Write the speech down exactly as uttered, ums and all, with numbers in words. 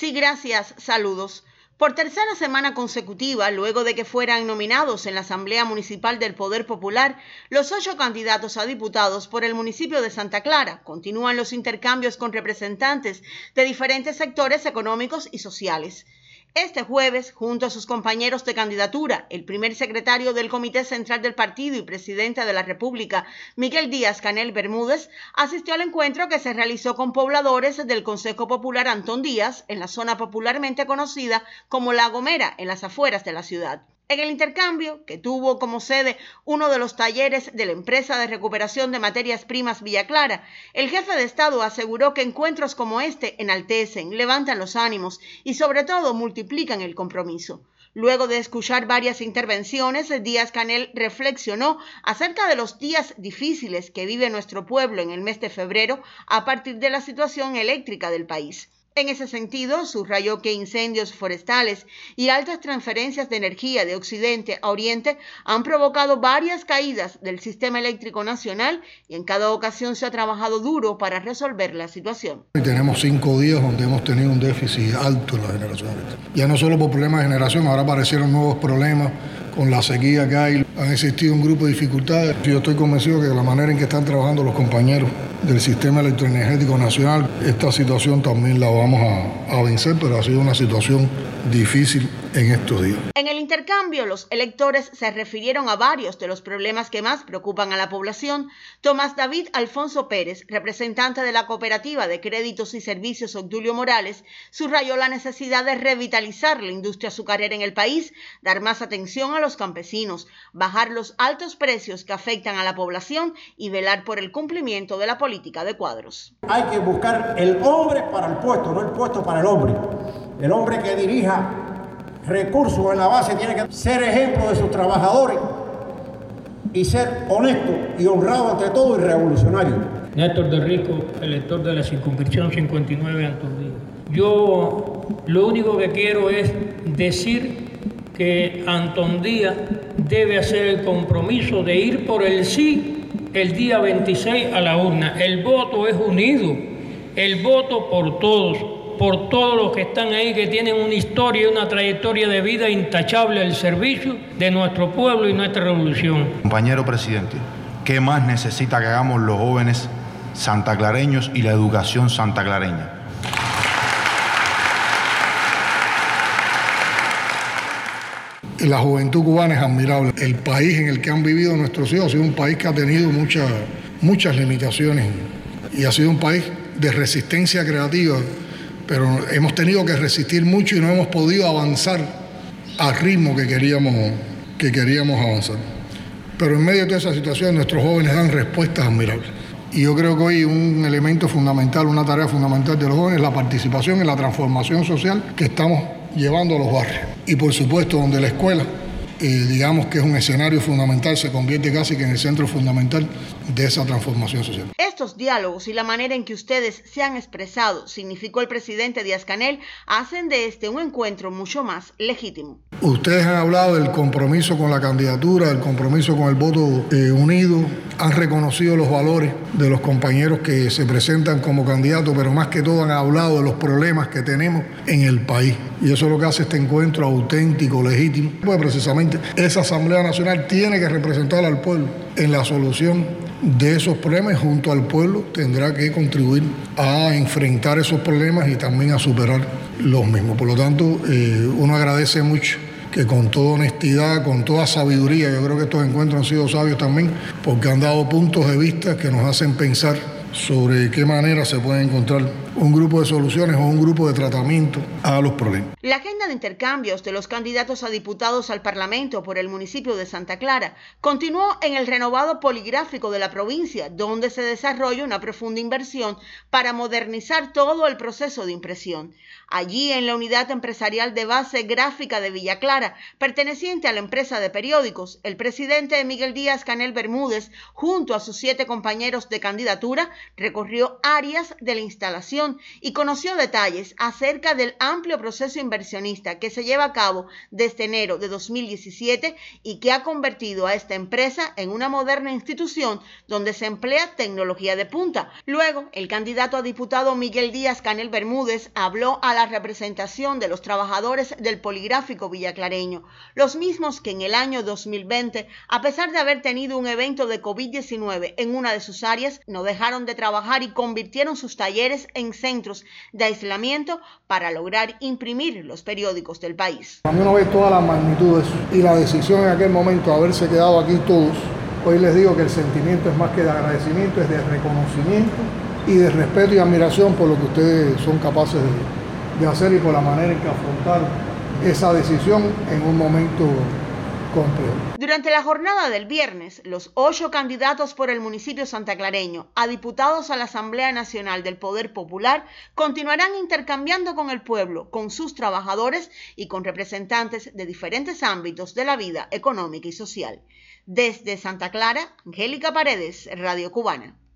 Sí, gracias. Saludos. Por tercera semana consecutiva, luego de que fueran nominados en la Asamblea Municipal del Poder Popular, los ocho candidatos a diputados por el municipio de Santa Clara continúan los intercambios con representantes de diferentes sectores económicos y sociales. Este jueves, junto a sus compañeros de candidatura, el primer secretario del Comité Central del Partido y presidente de la República, Miguel Díaz-Canel Bermúdez, asistió al encuentro que se realizó con pobladores del Consejo Popular Antón Díaz, en la zona popularmente conocida como La Gomera, en las afueras de la ciudad. En el intercambio, que tuvo como sede uno de los talleres de la empresa de recuperación de materias primas Villa Clara, el jefe de Estado aseguró que encuentros como este enaltecen, levantan los ánimos y sobre todo multiplican el compromiso. Luego de escuchar varias intervenciones, Díaz-Canel reflexionó acerca de los días difíciles que vive nuestro pueblo en el mes de febrero a partir de la situación eléctrica del país. En ese sentido, subrayó que incendios forestales y altas transferencias de energía de occidente a oriente han provocado varias caídas del sistema eléctrico nacional y en cada ocasión se ha trabajado duro para resolver la situación. Tenemos cinco días donde hemos tenido un déficit alto en la generación eléctrica. Ya no solo por problemas de generación, ahora aparecieron nuevos problemas con la sequía que hay. Han existido un grupo de dificultades. Yo estoy convencido que de la manera en que están trabajando los compañeros del sistema electroenergético nacional, esta situación también la vamos a, a vencer, pero ha sido una situación difícil en estos días. En el intercambio, los electores se refirieron a varios de los problemas que más preocupan a la población. Tomás David Alfonso Pérez, representante de la Cooperativa de Créditos y Servicios Obdulio Morales, subrayó la necesidad de revitalizar la industria azucarera en el país, dar más atención a los campesinos, bajar los altos precios que afectan a la población y velar por el cumplimiento de la política de cuadros. Hay que buscar el hombre para el puesto, no el puesto para el hombre. El hombre que dirija recursos en la base tiene que ser ejemplo de sus trabajadores y ser honesto y honrado ante todo y revolucionario. Néstor de Rico, elector de la circunscripción cincuenta y nueve Antón Díaz. Yo lo único que quiero es decir que Antón Díaz debe hacer el compromiso de ir por el sí el día veintiséis a la urna. El voto es unido, el voto por todos, por todos los que están ahí, que tienen una historia y una trayectoria de vida intachable al servicio de nuestro pueblo y nuestra revolución. Compañero presidente, ¿qué más necesita que hagamos los jóvenes santaclareños y la educación santaclareña? La juventud cubana es admirable. El país en el que han vivido nuestros hijos ha sido un país que ha tenido muchas, muchas limitaciones y ha sido un país de resistencia creativa, pero hemos tenido que resistir mucho y no hemos podido avanzar al ritmo que queríamos, que queríamos avanzar. Pero en medio de toda esa situación nuestros jóvenes dan respuestas admirables. Y yo creo que hoy un elemento fundamental, una tarea fundamental de los jóvenes es la participación en la transformación social que estamos llevando a los barrios. Y por supuesto donde la escuela, eh, digamos que es un escenario fundamental, se convierte casi que en el centro fundamental de esa transformación social. Estos diálogos y la manera en que ustedes se han expresado, significó el presidente Díaz-Canel, hacen de este un encuentro mucho más legítimo. Ustedes han hablado del compromiso con la candidatura, del compromiso con el voto eh, unido, han reconocido los valores de los compañeros que se presentan como candidatos, pero más que todo han hablado de los problemas que tenemos en el país. Y eso es lo que hace este encuentro auténtico, legítimo. Pues precisamente esa Asamblea Nacional tiene que representar al pueblo en la solución de esos problemas y junto al pueblo tendrá que contribuir a enfrentar esos problemas y también a superar los mismos. Por lo tanto, eh, uno agradece mucho que con toda honestidad, con toda sabiduría, yo creo que estos encuentros han sido sabios también, porque han dado puntos de vista que nos hacen pensar sobre qué manera se puede encontrar un grupo de soluciones o un grupo de tratamiento a los problemas. La agenda de intercambios de los candidatos a diputados al Parlamento por el municipio de Santa Clara continuó en el renovado poligráfico de la provincia, donde se desarrolla una profunda inversión para modernizar todo el proceso de impresión. Allí, en la unidad empresarial de base gráfica de Villa Clara, perteneciente a la empresa de periódicos, el presidente Miguel Díaz-Canel Bermúdez, junto a sus siete compañeros de candidatura, recorrió áreas de la instalación información y conoció detalles acerca del amplio proceso inversionista que se lleva a cabo desde enero de dos mil diecisiete y que ha convertido a esta empresa en una moderna institución donde se emplea tecnología de punta. Luego, el candidato a diputado Miguel Díaz Canel Bermúdez habló a la representación de los trabajadores del Poligráfico villaclareño, los mismos que en el año dos mil veinte, a pesar de haber tenido un evento de COVID diecinueve en una de sus áreas, no dejaron de trabajar y convirtieron sus talleres en centros de aislamiento para lograr imprimir los periódicos del país. A mí uno ve todas las magnitudes y la decisión en aquel momento de haberse quedado aquí todos. Hoy les digo que el sentimiento es más que de agradecimiento, es de reconocimiento y de respeto y admiración por lo que ustedes son capaces de, de hacer y por la manera en que afrontaron esa decisión en un momento complejo. Durante la jornada del viernes, los ocho candidatos por el municipio santaclareño a diputados a la Asamblea Nacional del Poder Popular continuarán intercambiando con el pueblo, con sus trabajadores y con representantes de diferentes ámbitos de la vida económica y social. Desde Santa Clara, Angélica Paredes, Radio Cubana.